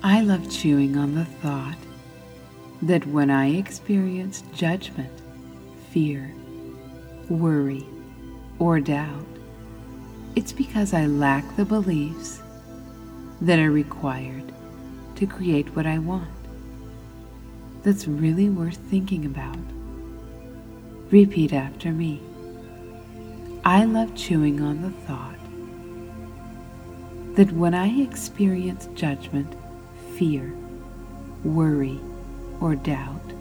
I love chewing on the thought that when I experience judgment, fear, worry, or doubt, it's because I lack the beliefs that are required to create what I want. That's really worth thinking about. Repeat after me. I love chewing on the thought that when I experience judgment, fear, worry, or doubt,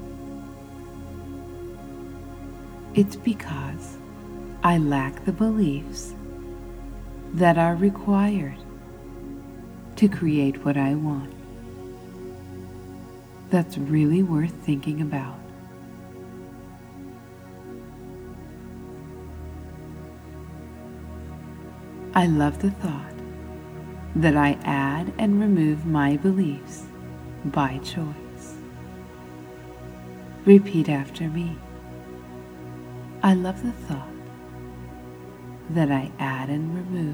it's because I lack the beliefs that are required to create what I want. That's really worth thinking about. I love the thought that I add and remove my beliefs by choice. Repeat after me. I love the thought that I add and remove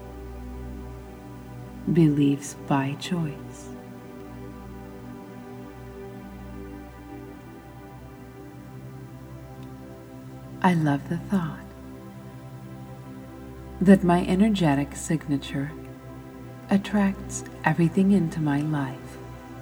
beliefs by choice. I love the thought that my energetic signature attracts everything into my life.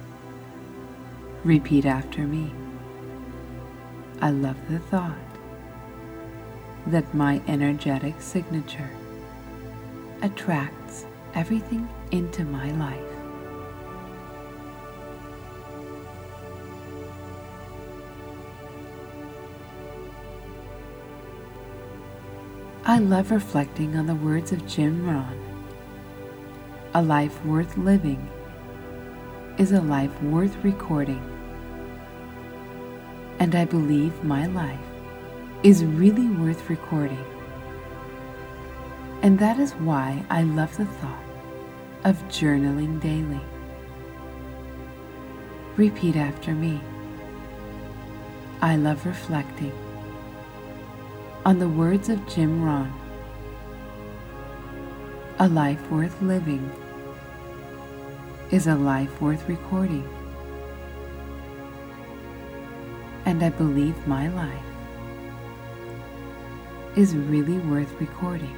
Repeat after me. I love the thought that my energetic signature attracts everything into my life. I love reflecting on the words of Jim Rohn. A life worth living is a life worth recording. And I believe my life is really worth recording. And that is why I love the thought of journaling daily. Repeat after me. I love reflecting on the words of Jim Rohn. A life worth living is a life worth recording. And I believe my life is really worth recording.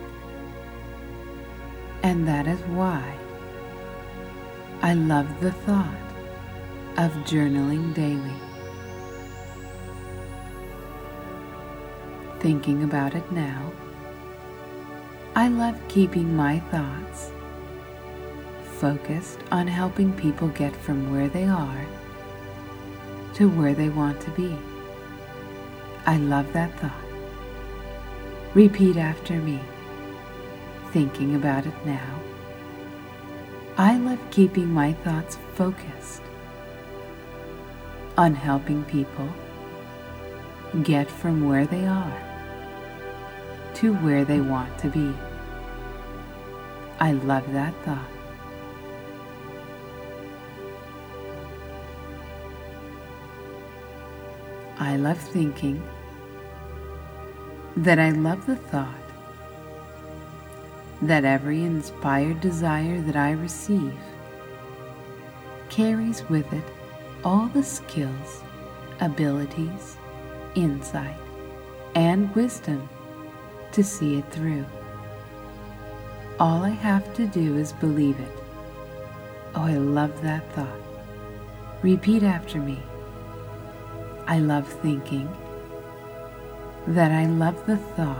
And that is why I love the thought of journaling daily. Thinking about it now, I love keeping my thoughts focused on helping people get from where they are to where they want to be. I love that thought. Repeat after me. Thinking about it now, I love keeping my thoughts focused on helping people get from where they are to where they want to be. I love that thought. I love thinking that I love the thought that every inspired desire that I receive carries with it all the skills, abilities, insight, and wisdom to see it through. All I have to do is believe it. Oh, I love that thought. Repeat after me. I love thinking that I love the thought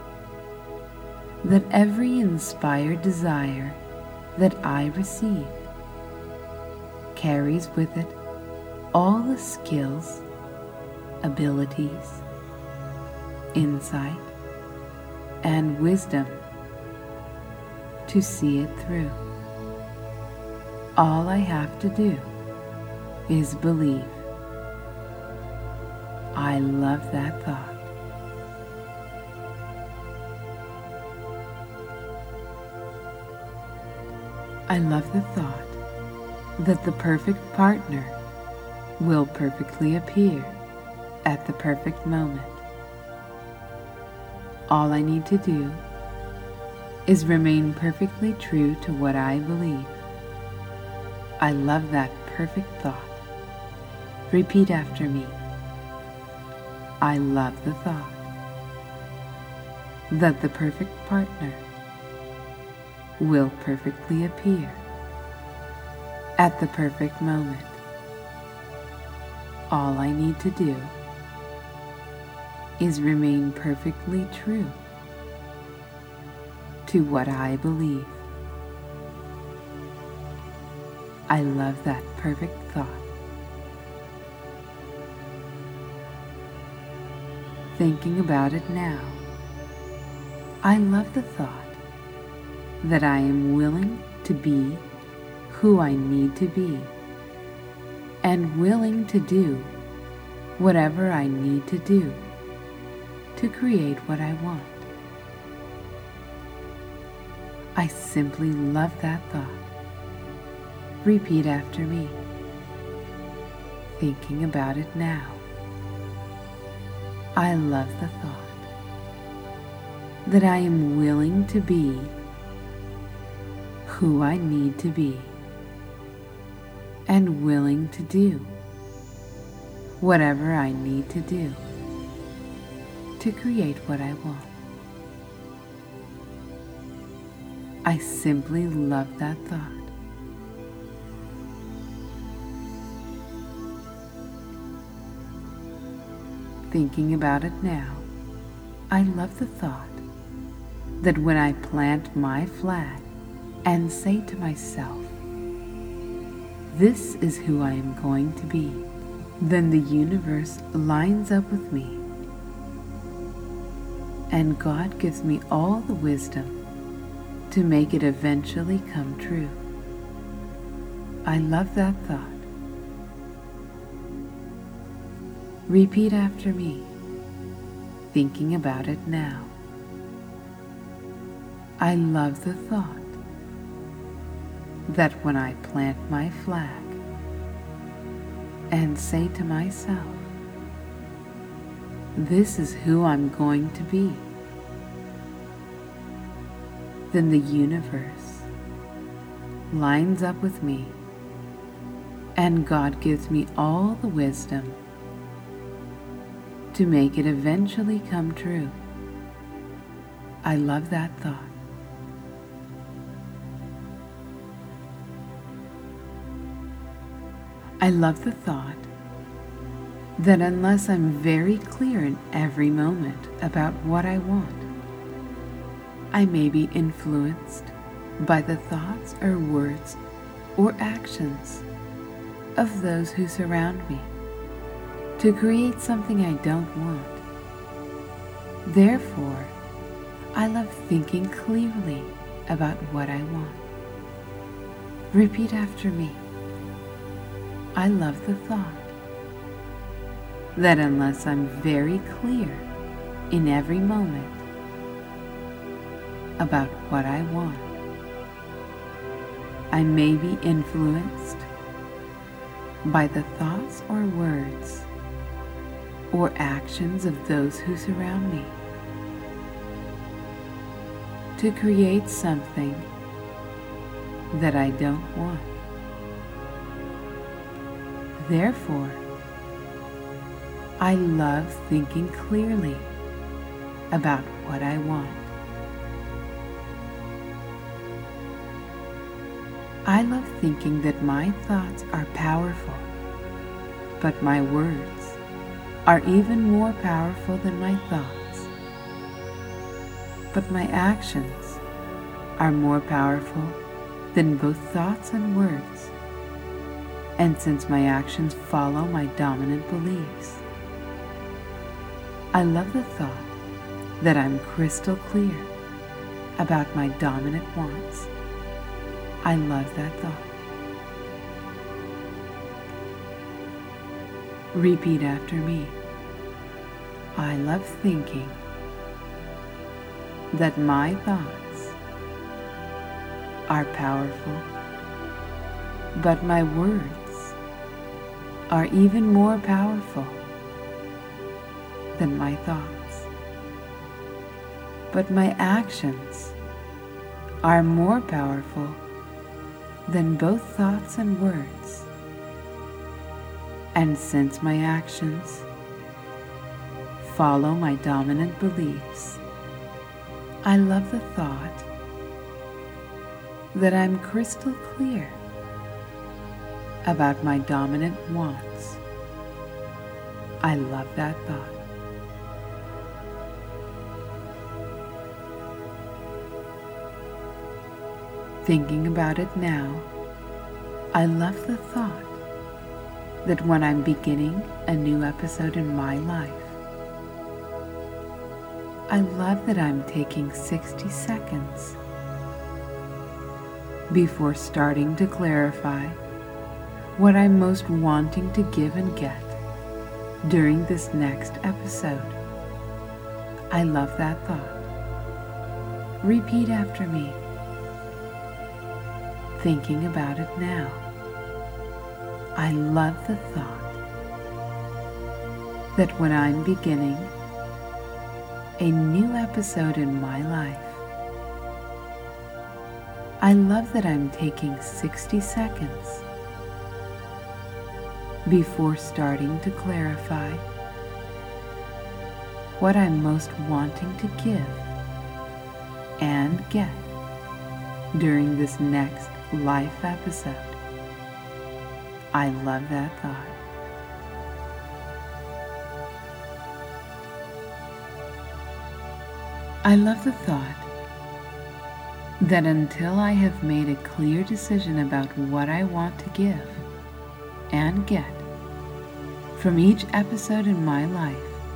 that every inspired desire that I receive carries with it all the skills, abilities, insight, and wisdom to see it through. All I have to do is believe. I love that thought. I love the thought that the perfect partner will perfectly appear at the perfect moment. All I need to do is remain perfectly true to what I believe. I love that perfect thought. Repeat after me. I love the thought that the perfect partner will perfectly appear at the perfect moment. All I need to do is remain perfectly true to what I believe. I love that perfect thought. Thinking about it now, I love the thought that I am willing to be who I need to be and willing to do whatever I need to do to create what I want. I simply love that thought. Repeat after me. Thinking about it now, I love the thought that I am willing to be who I need to be and willing to do whatever I need to do to create what I want. I simply love that thought. Thinking about it now, I love the thought that when I plant my flag and say to myself, "This is who I am going to be," then the universe lines up with me and God gives me all the wisdom to make it eventually come true. I love that thought. Repeat after me, thinking about it now. I love the thought that when I plant my flag and say to myself, "This is who I'm going to be," then the universe lines up with me and God gives me all the wisdom to make it eventually come true. I love that thought. I love the thought that unless I'm very clear in every moment about what I want, I may be influenced by the thoughts or words or actions of those who surround me to create something I don't want. Therefore, I love thinking clearly about what I want. Repeat after me. I love the thought that unless I'm very clear in every moment about what I want, I may be influenced by the thoughts or words or actions of those who surround me to create something that I don't want. Therefore, I love thinking clearly about what I want. I love thinking that my thoughts are powerful, but my words are even more powerful than my thoughts. But my actions are more powerful than both thoughts and words. And since my actions follow my dominant beliefs, I love the thought that I'm crystal clear about my dominant wants. I love that thought. Repeat after me. I love thinking that my thoughts are powerful, but my words are even more powerful than my thoughts. But my actions are more powerful than both thoughts and words. And since my actions follow my dominant beliefs, I love the thought that I'm crystal clear about my dominant wants. I love that thought. Thinking about it now, I love the thought that when I'm beginning a new episode in my life, I love that I'm taking 60 seconds before starting to clarify what I'm most wanting to give and get during this next episode. I love that thought. Repeat after me. Thinking about it now, I love the thought that when I'm beginning a new episode in my life, I love that I'm taking 60 seconds before starting to clarify what I'm most wanting to give and get during this next life episode. I love that thought. I love the thought that until I have made a clear decision about what I want to give and get from each episode in my life,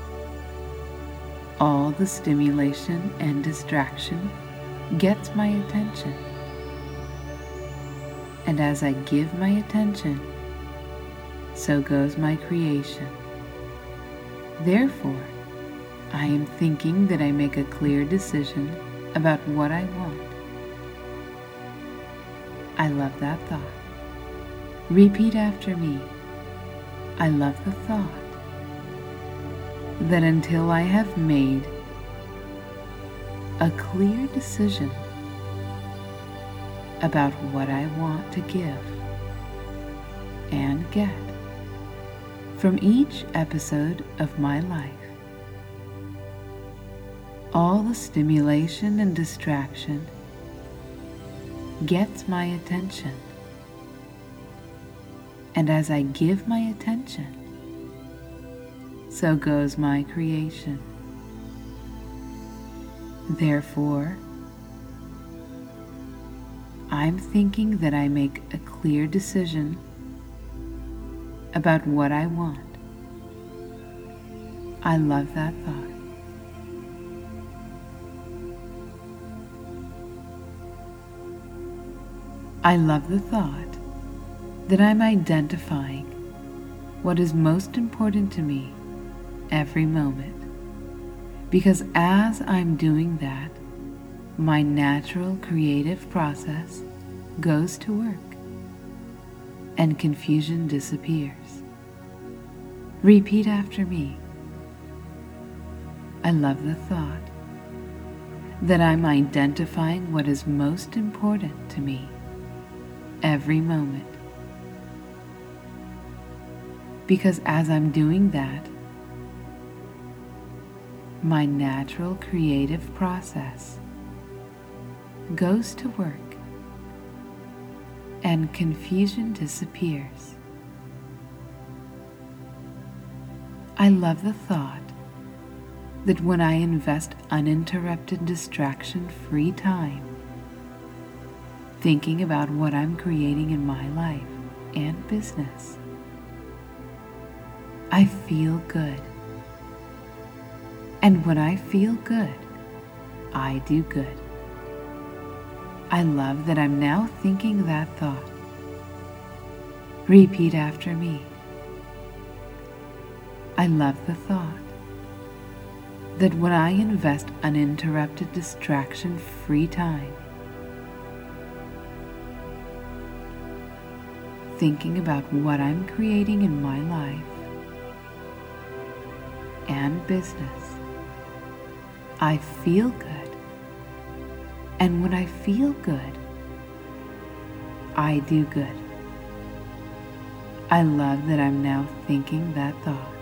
all the stimulation and distraction gets my attention. And as I give my attention, so goes my creation. Therefore, I am thinking that I make a clear decision about what I want. I love that thought. Repeat after me. I love the thought that until I have made a clear decision about what I want to give and get from each episode of my life, all the stimulation and distraction gets my attention. And as I give my attention, so goes my creation. Therefore, I'm thinking that I make a clear decision about what I want. I love that thought. I love the thought that I'm identifying what is most important to me every moment, because as I'm doing that, my natural creative process goes to work and confusion disappears. Repeat after me. I love the thought that I'm identifying what is most important to me every moment, because as I'm doing that, my natural creative process goes to work and confusion disappears. I love the thought that when I invest uninterrupted distraction-free time thinking about what I'm creating in my life and business, I feel good. And when I feel good, I do good. I love that I'm now thinking that thought. Repeat after me. I love the thought that when I invest uninterrupted distraction-free time thinking about what I'm creating in my life and business, I feel good. And when I feel good, I do good. I love that I'm now thinking that thought.